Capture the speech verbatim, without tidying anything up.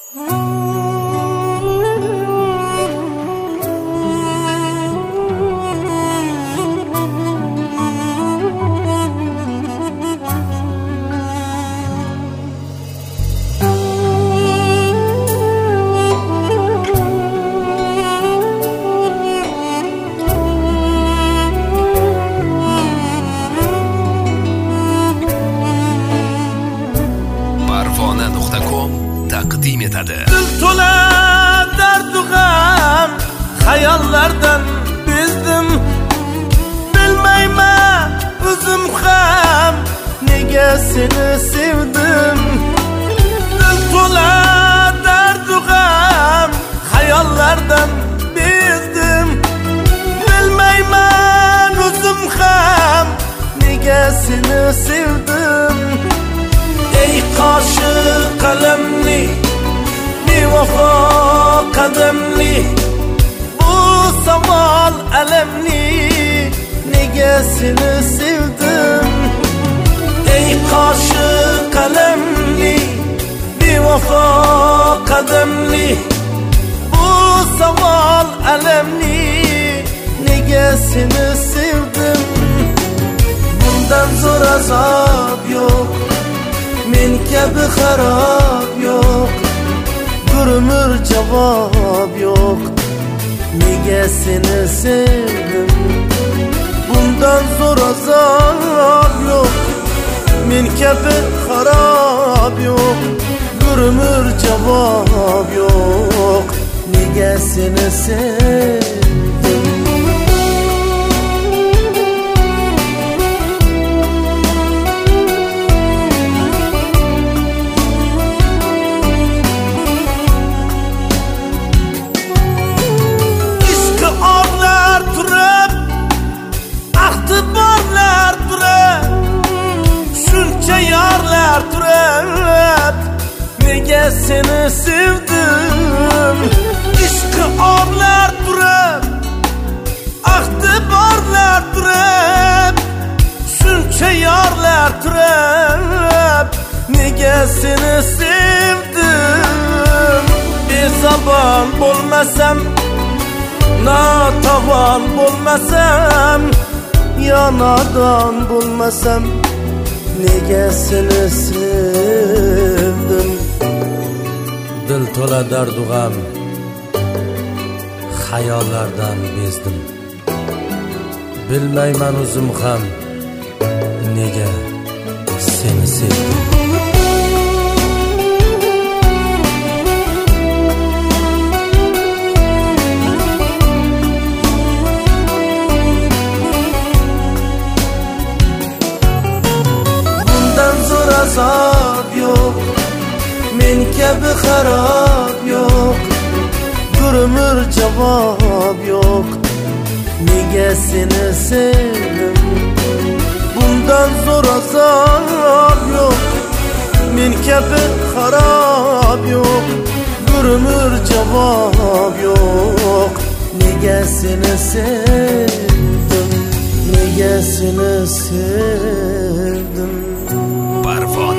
taqdim etadi. Dil to'la dardu g'am, xayollardan bezdim. Bilmayman o'zim ham nega seni sevdim. Dil to'la dardu g'am, xayollardan bezdim. Bilmayman o'zim ham nega seni sevdim. Ey qoshi qalamli, bevafo qadamli, bu savol alamli, nega seni sevdim. Ey qoshi qalamli, bevafo qadamli, bu savol alamli, nega seni sevdim. Bundan zo'r azob yo'q, men kabi xarob yo'q, bir umr javob yo'q, nega seni sevdim. Bundan zo'r azob yo'q, men kabi xarob yo'q, bir umr javob yo'q, nega seni sevdim. Turib, nega seni sevdim. Ishqi orlar turib, ahdi borlar turib, shuncha yorlar turib, nega seni sevdim. Bezabon bo'lmasam, notavon bo'lmasam, yo nodon bo'lmasam, nega seni sevdim. Dil to'la dardu g'am, xayollardan bezdim. Bilmayman o'zim ham nega seni sevdim. Azob yo'q, men kabi xarob yo'q, bir umr javob yo'q, nega seni sevdim. Bundan zo'r azob yo'q, men kabi xarob yo'q, bir umr javob yo'q, nega seni sevdim, nega seni sevdim. Parvona